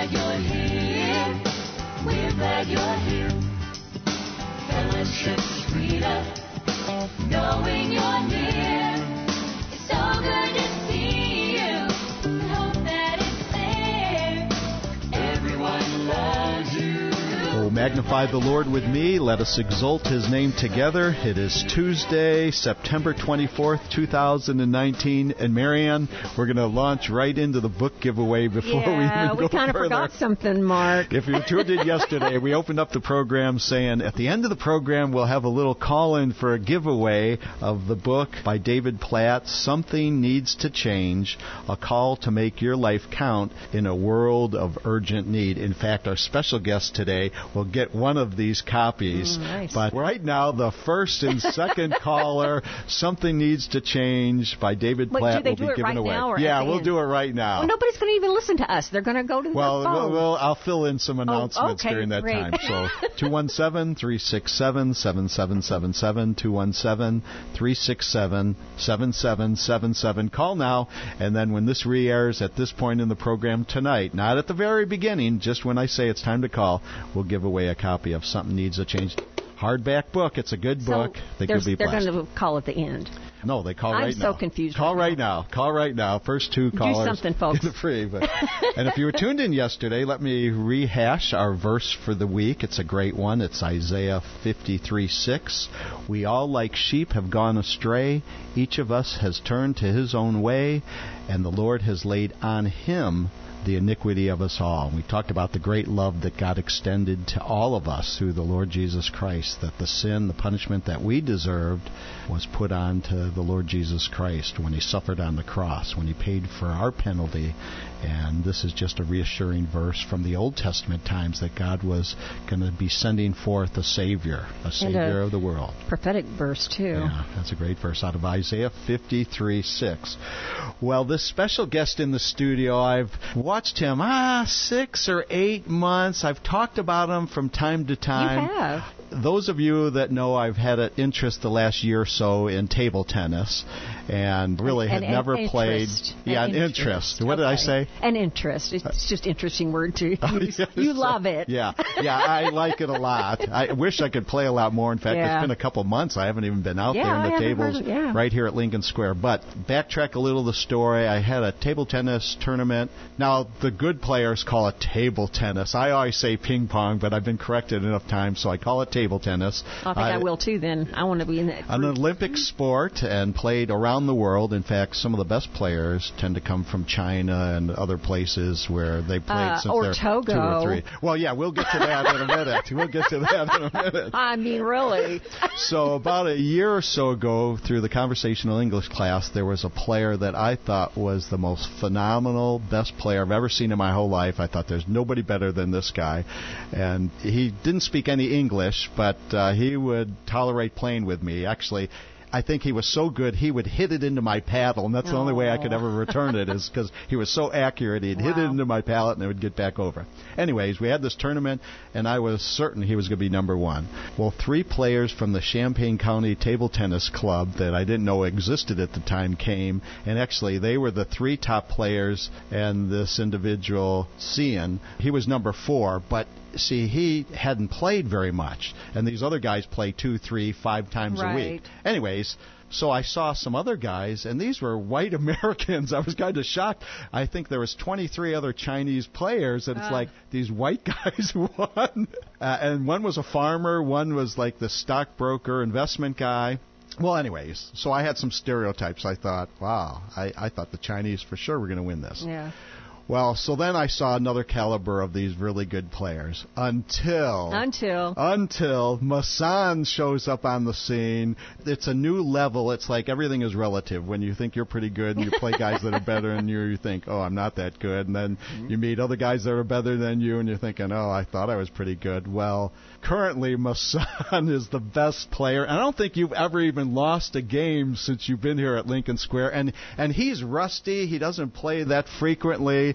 glad you're here. We're glad you're here. Fellowship's freedom, knowing you're near. It's so good to see you. Hope that it's there. Everyone loves you. Oh, magnify the Lord with me. Let us exalt His name together. It is Tuesday, September 24th, 2019. And Marianne, we're going to launch right into the book giveaway before we even go we kind of further. forgot something, Mark. If you tuned in yesterday, we opened up the program saying at the end of the program we'll have a little call-in for a giveaway of the book by David Platt, Something Needs to Change, a call to make your life count in a world of urgent need. In fact, our special guest today will get one of these copies. Nice. But right now, the first and second caller, Something Needs to Change by David Platt will be given away. Now or yeah, we'll do it right now. Well, nobody's going to even listen to us. They're going to go to the phone. Well, I'll fill in some announcements during that great. time. So 217-367-7777, 217-367-7777. Call now, and then when this re-airs at this point in the program tonight, not at the very beginning, just when I say it's time to call, we'll give away a copy of Something Needs to Change. Hardback book. It's a good book. They could be blessed. They're going to call at the end. No, they call right now. I'm so confused. Call right now. Call right now. First two callers. Do something, folks. Get it free. And if you were tuned in yesterday, let me rehash our verse for the week. It's a great one. It's Isaiah 53:6. We all like sheep have gone astray. Each of us has turned to his own way, and the Lord has laid on him the iniquity of us all. We talked about the great love that God extended to all of us through the Lord Jesus Christ, that the sin, the punishment that we deserved was put on to the Lord Jesus Christ when He suffered on the cross, when He paid for our penalty. And this is just a reassuring verse from the Old Testament times that God was going to be sending forth a Savior of the world. Prophetic verse, too. Yeah, that's a great verse out of Isaiah 53:6. Well, this special guest in the studio, I've watched him 6 or 8 months. I've talked about him from time to time. You have. Those of you that know I've had an interest the last year or so in table tennis and really had never played. An interest. What did I say? An interest. It's just an interesting word to use. You love it. Yeah, I like it a lot. I wish I could play a lot more. In fact, It's been a couple months. I haven't even been out there in the tables right here at Lincoln Square. But backtrack a little of the story. I had a table tennis tournament. Now, the good players call it table tennis. I always say ping pong, but I've been corrected enough times, so I call it table tennis. I think I will too then. I want to be in that group. An Olympic sport and played around the world. In fact, some of the best players tend to come from China and other places where they played since they're Togo. 2 or 3. Well, yeah, we'll get to that in a minute. I mean, really. So about a year or so ago, through the conversational English class, there was a player that I thought was the most phenomenal, best player I've ever seen in my whole life. I thought there's nobody better than this guy. And he didn't speak any English, but he would tolerate playing with me. Actually, I think he was so good, he would hit it into my paddle, and that's the only way I could ever return it, is because he was so accurate. He'd hit it into my pallet, and it would get back over. Anyways, we had this tournament, and I was certain he was going to be number one. Well, 3 players from the Champaign County Table Tennis Club that I didn't know existed at the time came, and actually they were the 3 top players, and this individual, Cian, he was number 4, but see, he hadn't played very much, and these other guys play 2, 3, 5 times a week. Anyways, so I saw some other guys, and these were white Americans. I was kind of shocked. I think there was 23 other Chinese players, and it's like these white guys won. And one was a farmer, one was like the stockbroker investment guy. Well, anyways, so I had some stereotypes. I thought, wow, I thought the Chinese for sure were going to win this. Yeah. Well, so then I saw another caliber of these really good players until Masan shows up on the scene. It's a new level. It's like everything is relative. When you think you're pretty good and you play guys that are better than you think, oh, I'm not that good. And then you meet other guys that are better than you and you're thinking, oh, I thought I was pretty good. Well, currently Masan is the best player. And I don't think you've ever even lost a game since you've been here at Lincoln Square. And he's rusty. He doesn't play that frequently.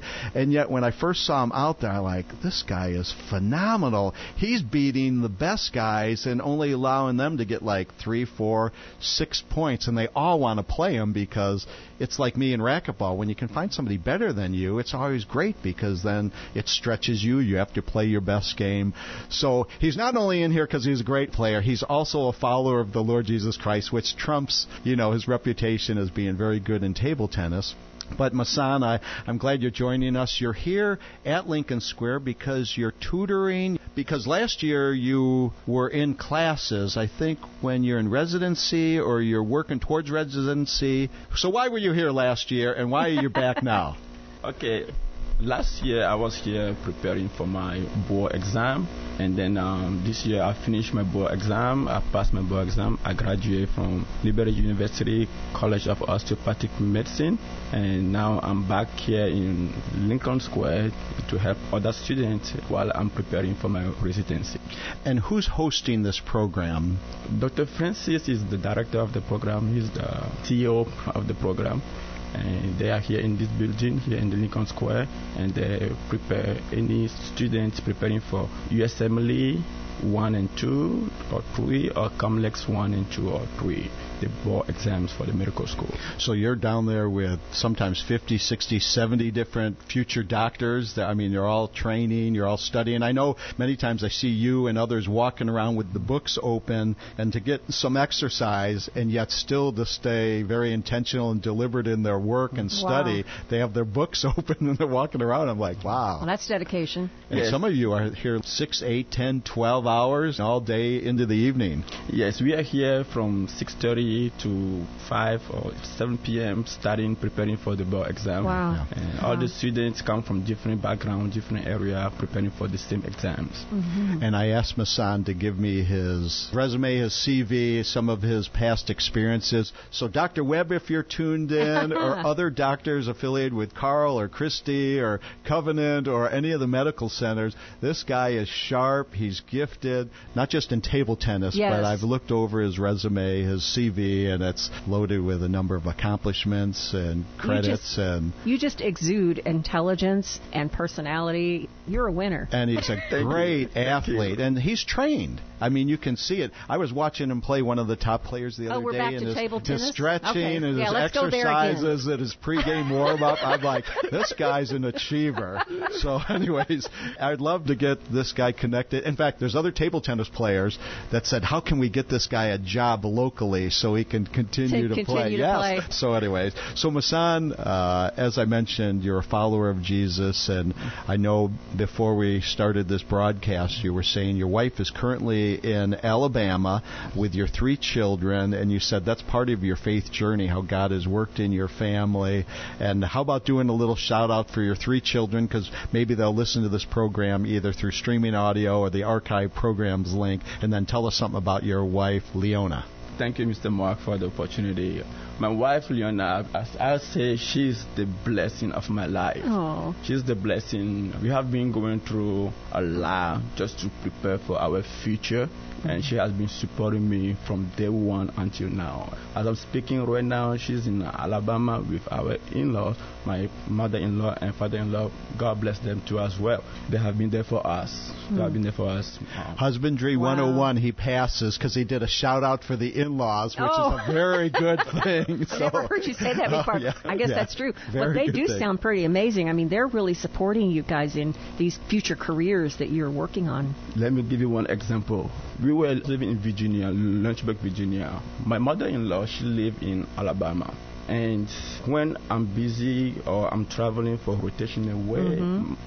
And yet when I first saw him out there, I'm like, this guy is phenomenal. He's beating the best guys and only allowing them to get like 3, 4, 6 points. And they all want to play him because it's like me in racquetball. When you can find somebody better than you, it's always great because then it stretches you. You have to play your best game. So he's not only in here because he's a great player, he's also a follower of the Lord Jesus Christ, which trumps, his reputation as being very good in table tennis. But Masan, I'm glad you're joining us. You're here at Lincoln Square because you're tutoring. Because last year you were in classes, I think, when you're in residency or you're working towards residency. So why were you here last year and why are you back now? Okay. Last year I was here preparing for my board exam, and then this year I finished my board exam. I passed my board exam. I graduated from Liberty University College of Osteopathic Medicine, and now I'm back here in Lincoln Square to help other students while I'm preparing for my residency. And who's hosting this program? Dr. Francis is the director of the program. He's the CEO of the program. And they are here in this building, here in the Lincoln Square, and they prepare any students preparing for USMLE 1 and 2 or 3 or COMLEX 1 and 2 or 3, the board exams for the medical school. So you're down there with sometimes 50, 60, 70 different future doctors. You're all training, you're all studying. I know many times I see you and others walking around with the books open and to get some exercise and yet still to stay very intentional and deliberate in their work and study. Wow. They have their books open and they're walking around. I'm like, wow. Well, that's dedication. And Yes. some of you are here 6, 8, 10, 12 hours all day into the evening. Yes, we are here from 6:30 to 5 or 7 p.m. studying, preparing for the board exam. Wow. Yeah. And all the students come from different backgrounds, different area, preparing for the same exams. And I asked Masan to give me his resume, his CV, some of his past experiences. So Dr. Webb, if you're tuned in, or other doctors affiliated with Carl or Christie or Covenant or any of the medical centers, this guy is sharp. He's gifted, not just in table tennis, Yes. but I've looked over his resume, his CV, and it's loaded with a number of accomplishments and credits. You just exude intelligence and personality. You're a winner. And he's a great Thank athlete, you. and he's trained. You can see it. I was watching him play one of the top players the other we're day, back and to his, table tennis? his stretching Okay. and Yeah, his let's go there again. exercises and his pregame warm-up. I'm like, this guy's an achiever. So anyways, I'd love to get this guy connected. In fact, there's other table tennis players that said, how can we get this guy a job locally so he can continue to play? Play. So anyways, so Masan, as I mentioned, you're a follower of Jesus, and I know before we started this broadcast, you were saying your wife is currently in Alabama with your 3 children, and you said that's part of your faith journey, how God has worked in your family. And how about doing a little shout-out for your 3 children, because maybe they'll listen to this program either through streaming audio or the archive programs link, and then tell us something about your wife, Leona. Thank you, Mr. Mark, for the opportunity. My wife, Leona, as I say, she's the blessing of my life. Oh. She's the blessing. We have been going through a lot just to prepare for our future, and she has been supporting me from day one until now. As I'm speaking right now, she's in Alabama with our in-laws, my mother-in-law and father-in-law. God bless them too as well. They have been there for us. They have been there for us. Husbandry Wow. 101, he passes because he did a shout-out for the in-laws, which Oh. is a very good thing. I never heard you say that before. Yeah, I guess yeah. that's true. Very But they good do thing. sound pretty amazing. They're really supporting you guys in these future careers that you're working on. Let me give you one example. We were living in Virginia, Lynchburg, Virginia. My mother-in-law, she lived in Alabama. And when I'm busy or I'm traveling for rotation away,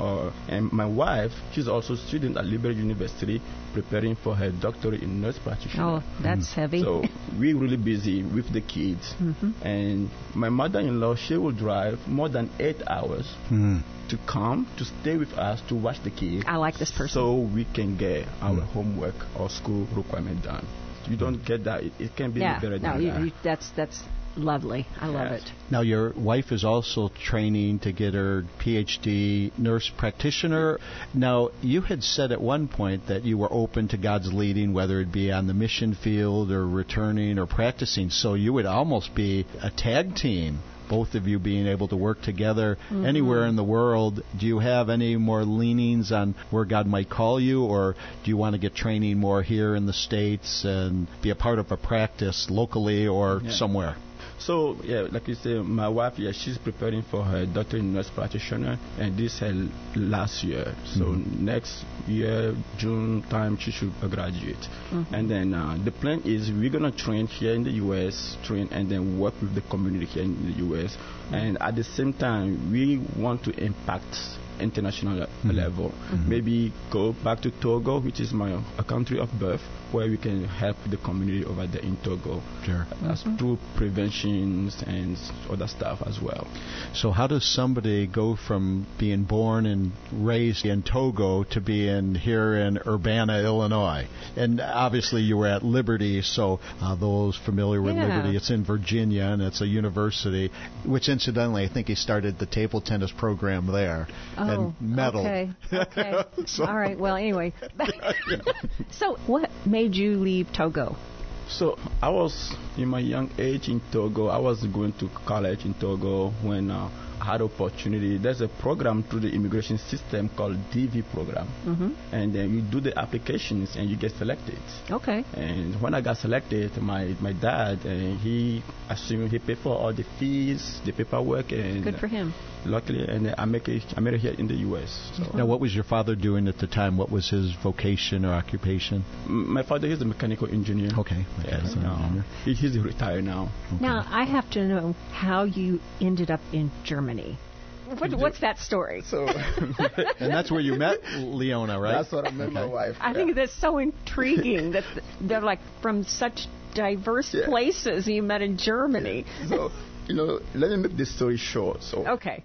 and my wife, she's also a student at Liberty University, preparing for her doctorate in nurse practitioner. Oh, that's heavy. So we're really busy with the kids. And my mother-in-law, she will drive more than 8 hours to come, to stay with us, to watch the kids. I like this person. So we can get our homework or school requirement done. You don't get that. It can be yeah, better no, than that. that's lovely. I love Yes. it. Now, your wife is also training to get her PhD nurse practitioner. Now, you had said at one point that you were open to God's leading, whether it be on the mission field or returning or practicing. So you would almost be a tag team both of you being able to work together anywhere in the world. Do you have any more leanings on where God might call you, or do you want to get training more here in the States and be a part of a practice locally or somewhere? So, like you say, my wife, she's preparing for her doctorate in nurse practitioner, and this is her last year. So next year, June time, she should graduate. And then the plan is we're going to train here in the U.S., and then work with the community here in the U.S. And at the same time, we want to impact international level. Maybe go back to Togo, which is my country of birth, where we can help the community over there in Togo. Sure. That's through preventions and other stuff as well. So how does somebody go from being born and raised in Togo to being here in Urbana, Illinois? And obviously you were at Liberty, so those familiar with Liberty, it's in Virginia, and it's a university, which incidentally, I think he started the table tennis program there and medaled. Okay. So- All right. Well, anyway. So what made you leave Togo? So I was in my young age in Togo. I was going to college in Togo when I had opportunity. There's a program through the immigration system called DV program, and then you do the applications and you get selected. Okay. And when I got selected, my dad, he assumed he paid for all the fees, the paperwork, and Good for him. luckily, and I made it here in the U.S. So. Now, what was your father doing at the time? What was his vocation or occupation? My father is a mechanical engineer. Okay. Yes, he's retired now. Now, I have to know how you ended up in Germany. What's that story? So And that's where you met Leona, right? that's what I met my wife. I think that's so intriguing that they're like from such diverse places you met in Germany. So, let me make this story short. So, Okay.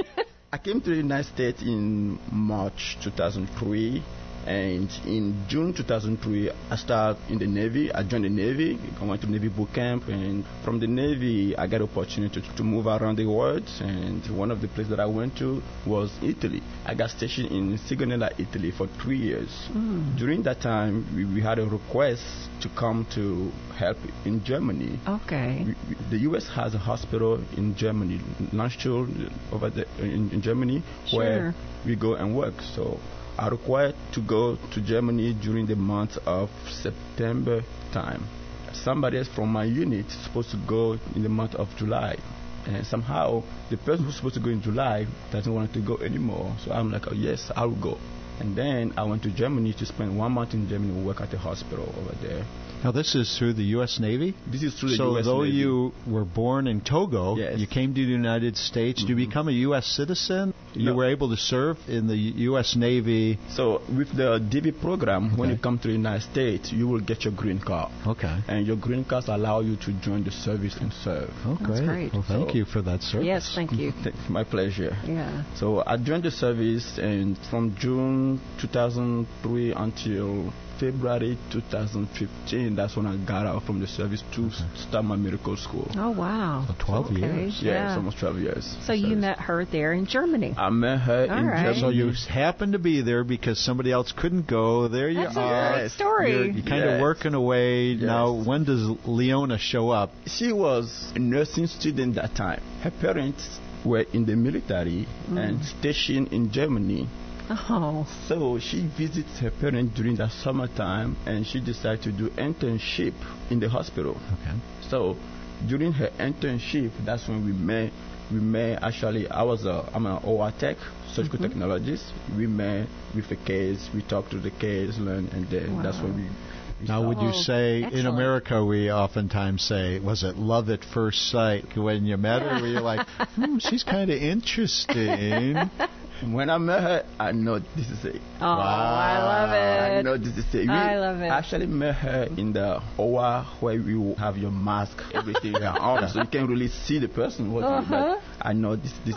I came to the United States in March 2003, and in June 2003, I started in the Navy. I joined the Navy. I went to Navy boot camp, and from the Navy, I got opportunity to move around the world. And one of the places that I went to was Italy. I got stationed in Sigonella, Italy, for 3 years. During that time, we had a request to come to help in Germany. Okay. The U.S. has a hospital in Germany, Landstuhl, over there in Germany, where we go and work. So I required to go to Germany during the month of September time. Somebody else from my unit is supposed to go in the month of July. And somehow, the person who's supposed to go in July doesn't want to go anymore. So I'm like, oh, yes, I'll go. And then I went to Germany to spend 1 month in Germany and work at the hospital over there. Now, this is through the U.S. Navy? This is through the So U.S. though Navy. you were born in Togo, Yes. you came to the United States. Did you become a U.S. citizen? You No. were able to serve in the U.S. Navy. So with the DV program, when you come to the United States, you will get your green card. Okay. And your green cards allow you to join the service and serve. Oh, That's great. Well, thank So- you for that service. Yes, thank you. My pleasure. Yeah. So I joined the service, and from June 2003 until February 2015, that's when I got out from the service to start my medical school. Oh, wow. So 12 Okay. years. Yeah, it's almost 12 years. So you service. met her there in Germany. I met her All in right. Germany. So you happened to be there because somebody else couldn't go. There you That's a are. great story. You're kind of Yes. working away. Yes. Now, when does Leona show up? She was a nursing student that time. Her parents were in the military and stationed in Germany. Oh. So she visits her parents during the summertime, and she decided to do internship in the hospital. Okay. So during her internship, that's when we met. Actually, I'm an OR tech, surgical technologist. We met with a case. We talked to the case, learned, and then that's when we. Now, would you Oh, say, in excellent. America, we oftentimes say, was it love at first sight when you met her? Were you like, she's kind of interesting? When I met her, I know this is it. Oh, I love I it. know this is it. I love it. I actually met her in the OR where you have your mask, everything on, so you can't really see the person working. But I know this is it.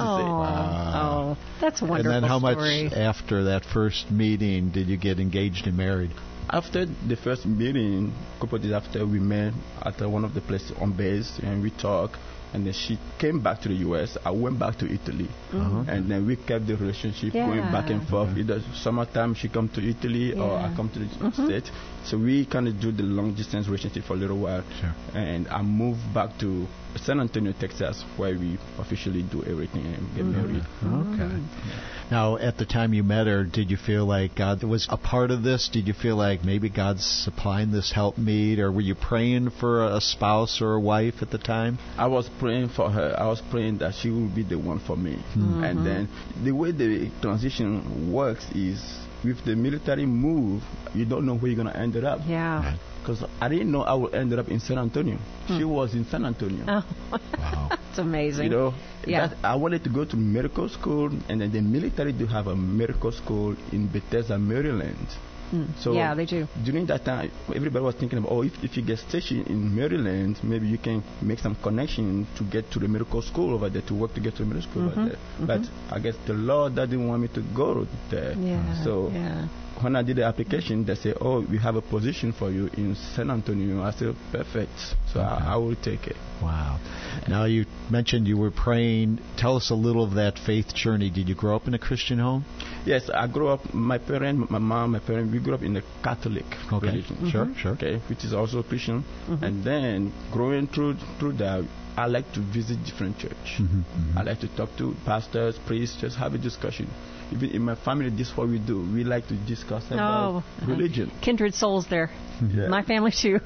Oh, that's a And wonderful then how story. much after that first meeting did you get engaged and married? After the first meeting, a couple of days after, we met at one of the places on base, and we talked. And then she came back to the U.S. I went back to Italy, and then we kept the relationship going back and forth. Either summertime she come to Italy, or I come to the States. So we kind of do the long distance relationship for a little while. Sure. And I moved back to San Antonio, Texas, where we officially do everything and get married. Okay. Now, at the time you met her, did you feel like God was a part of this? Did you feel like maybe God's supplying this helpmeet, or were you praying for a spouse or a wife at the time? I was praying for her. I was praying that she will be the one for me. And then the way the transition works is with the military move, you don't know where you're going to end up. Yeah. Because I didn't know I would end up in San Antonio. She was in San Antonio. Oh. Wow. It's amazing. You know, Yeah. I wanted to go to medical school, and then the military do have a medical school in Bethesda, Maryland. So Yeah, they do. during that time, everybody was thinking about, if you get stationed in Maryland, maybe you can make some connection to get to the medical school over there, to work to get to the medical school over there. But I guess the Lord didn't want me to go there. Yeah. So yeah. when I did the application, they said, "Oh, we have a position for you in San Antonio." I said, "Perfect." So I will take it. Wow. Now, you mentioned you were praying. Tell us a little of that faith journey. Did you grow up in a Christian home? Yes, I grew up. My parents, my mom, my parents, we grew up in the Catholic religion. Sure. Okay, which is also Christian. And then growing through that, I like to visit different church. I like to talk to pastors, priests, just have a discussion. Even in my family, this is what we do. We like to discuss about religion. Kindred souls there. Yeah. My family too.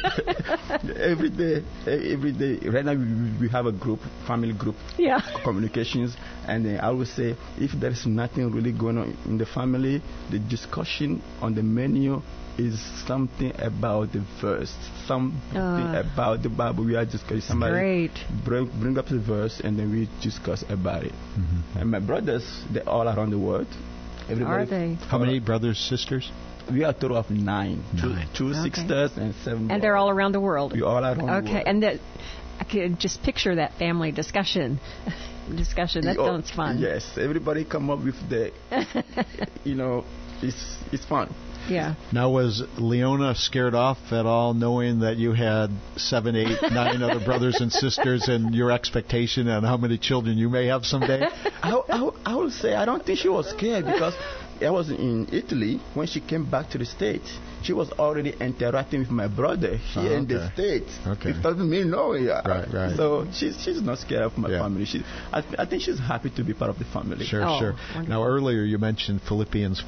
every day. Right now, we have a group, family group, Yeah. communications, and then I would say, if there is nothing really going on in the family, the discussion on the menu is something about the verse, something about the Bible. We are discussing. Somebody Great. bring up the verse, and then we discuss about it. And my brothers, they're all around the world. Are they? How many brothers, sisters? We are a total of 9. Nine. Two Okay. sisters and 7 And they're all around the world. We all around the world. Okay, and I could just picture that family discussion. That sounds fun. Yes, everybody come up with the, it's fun. Yeah. Now, was Leona scared off at all, knowing that you had 7, 8, 9 other brothers and sisters, and your expectation on how many children you may have someday? I would say I don't think she was scared, because I was in Italy when she came back to the States. She was already interacting with my brother here in the States. Okay. It doesn't mean no. Right. So she's not scared of my family. I think she's happy to be part of the family. Sure. Wonderful. Now, earlier you mentioned Philippians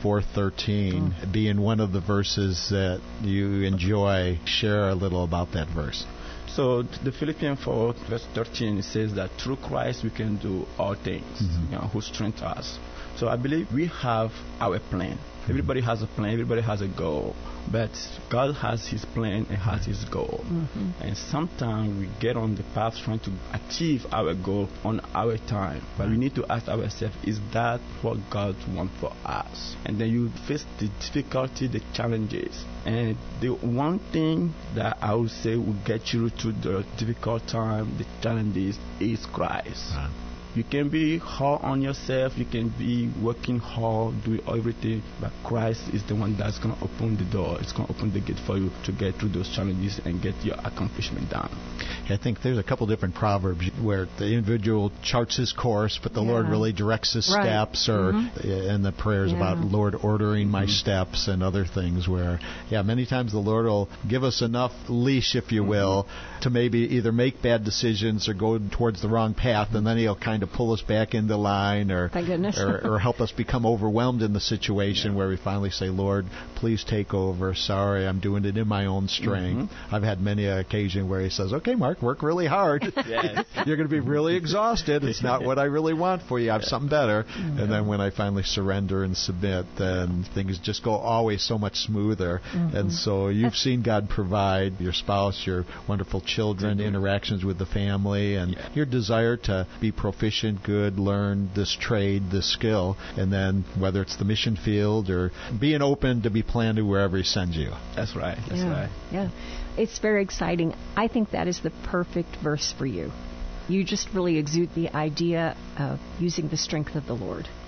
4:13 being one of the verses that you enjoy. Share a little about that verse. So the Philippians 4 verse 13 says that through Christ we can do all things, who strengthens us. So I believe we have our plan. Everybody has a plan, everybody has a goal, but God has His plan and has His goal. And sometimes we get on the path trying to achieve our goal on our time, but we need to ask ourselves, is that what God wants for us? And then you face the difficulty, the challenges. And the one thing that I would say will get you through the difficult time, the challenges, is Christ. You can be hard on yourself, you can be working hard, doing everything, but Christ is the one that's going to open the door. It's going to open the gate for you to get through those challenges and get your accomplishment done. I think there's a couple different proverbs where the individual charts his course, but the Lord really directs his steps, or and the prayers about Lord ordering my steps and other things where, many times the Lord will give us enough leash, if you will, to maybe either make bad decisions or go towards the wrong path, and then He'll kind of pull us back into line, or Thank goodness. or help us become overwhelmed in the situation where we finally say, Lord, please take over. Sorry, I'm doing it in my own strength. I've had many occasions where He says, okay, Mark, work really hard. Yes. You're going to be really exhausted. It's not what I really want for you. I have something better. And then when I finally surrender and submit, then things just go always so much smoother. And so you've seen God provide your spouse, your wonderful children, interactions with the family, and your desire to be proficient, good, learn this trade, this skill, and then whether it's the mission field or being open to be planted wherever He sends you. That's right. That's right. Yeah. It's very exciting. I think that is the perfect verse for you. You just really exude the idea of using the strength of the Lord.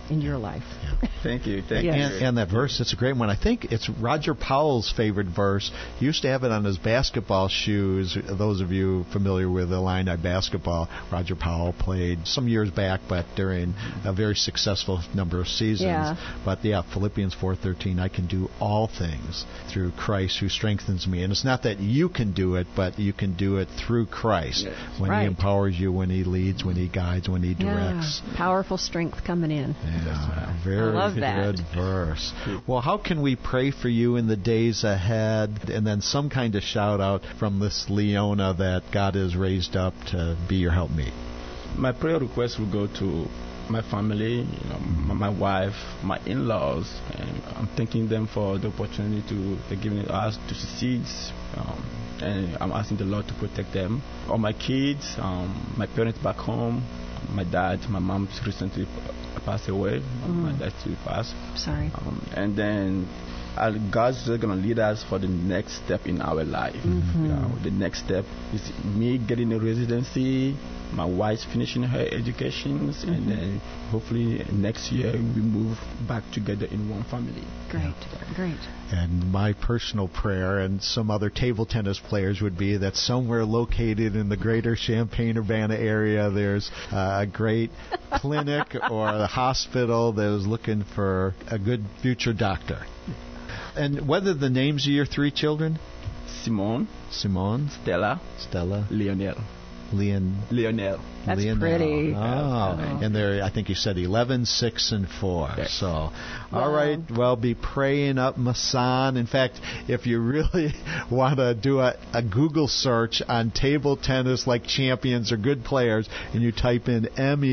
in your life. Thank you. Thank Yes. you. And that verse, it's a great one. I think it's Roger Powell's favorite verse. He used to have it on his basketball shoes. Those of you familiar with Illini basketball, Roger Powell played some years back, but during a very successful number of seasons. Yeah. But yeah, Philippians 4:13, I can do all things through Christ who strengthens me. And it's not that you can do it, but you can do it through Christ. Yes. When Right. He empowers you, when He leads, when He guides, when He directs. Yeah. Powerful strength coming in. Yeah, very love that. good verse. Well, how can we pray for you in the days ahead? And then some kind of shout out from this Leona that God has raised up to be your helpmeet. My prayer request will go to my family, my wife, my in-laws, and I'm thanking them for the opportunity to giving us to succeed. And I'm asking the Lord to protect them. All my kids, my parents back home, my dad, my mom recently passed away. My dad still passed. Sorry. And then God's just going to lead us for the next step in our life. The next step is me getting a residency, my wife finishing her education, and then hopefully next year we move back together in one family. Great. And my personal prayer and some other table tennis players would be that somewhere located in the greater Champaign-Urbana area there's a great clinic or a hospital that is looking for a good future doctor. And what are the names of your three children? Simone, Stella, Lionel. Lionel. That's Lionel. pretty. Oh, and they're, I think you said 11, 6, and 4. Yes. So, all right. Well, be praying up Masan. In fact, if you really want to do a Google search on table tennis like champions or good players, and you type in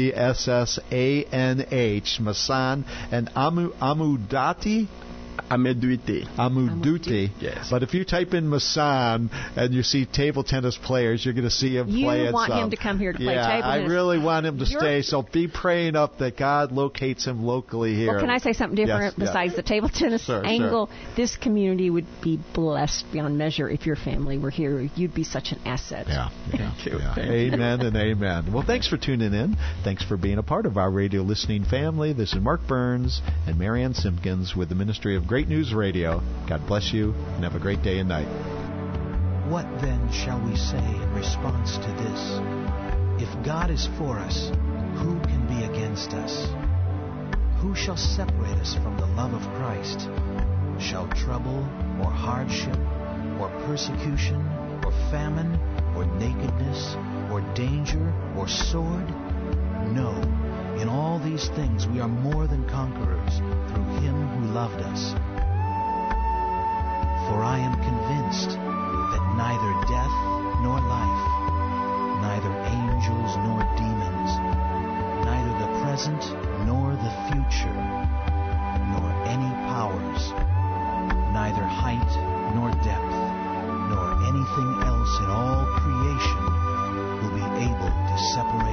MESSANH, Masan, and Amudati. Amuduti. Yes. But if you type in Masan and you see table tennis players, you're going to see him You play at want some. him to come here to play yeah, table I tennis. really want him to You're- stay. So be praying up that God locates him locally here. Well, can I say something different Yes, yeah. besides the table tennis Sure, angle? This community would be blessed beyond measure if your family were here. You'd be such an asset. Yeah. Thank you. Yeah. Thank you. Amen and amen. Well, thanks for tuning in. Thanks for being a part of our radio listening family. This is Mark Burns and Marianne Simpkins with the Ministry of Great News Radio. God bless you and have a great day and night. What then shall we say in response to this? If God is for us, who can be against us? Who shall separate us from the love of Christ? Shall trouble, or hardship, or persecution, or famine, or nakedness, or danger, or sword? No, in all these things we are more than conquerors through Him who loved us. For I am convinced that neither death nor life, neither angels nor demons, neither the present nor the future, nor any powers, neither height nor depth, nor anything else in all creation will be able to separate